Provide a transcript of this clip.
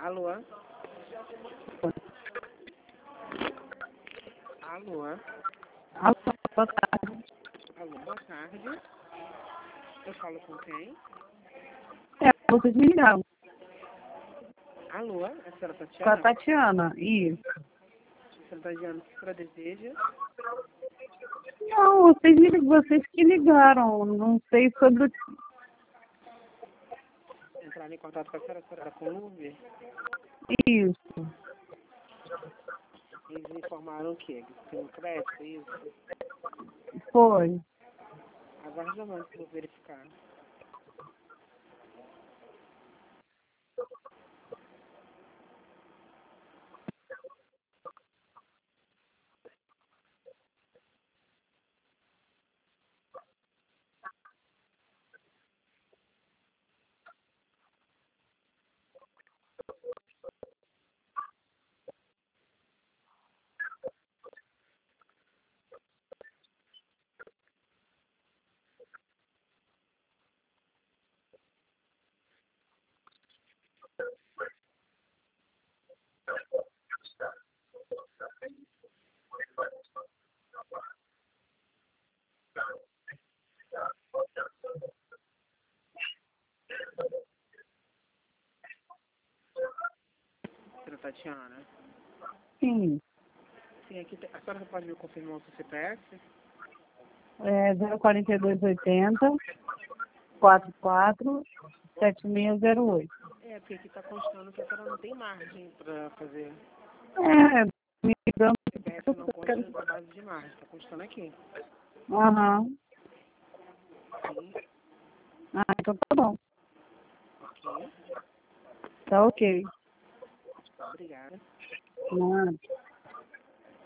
Alô? Alô? Alô, boa tarde. Alô, boa tarde. Eu falo com quem? Vocês me ligaram. Alô? É a senhora Com a Tatiana? Tatiana, isso. A senhora Tatiana, o que a senhora deseja? Não, vocês que ligaram. Não sei sobre o... Entrar em contato com a senhora era com o Uber? Isso. Eles informaram o quê? Que tem um crédito, isso? Foi. Aguarde um momento para eu verificar. Senhora Tatiana? Sim. Sim, aqui a senhora pode me confirmar o seu CPF? É 04280 44 7608. É, porque aqui está constando que a senhora não tem margem para fazer. Me ligando. O CPF não consta na base de margem, está constando aqui. Aham. Sim, Ah, então tá bom. ok. Tá ok. Obrigada. Nada.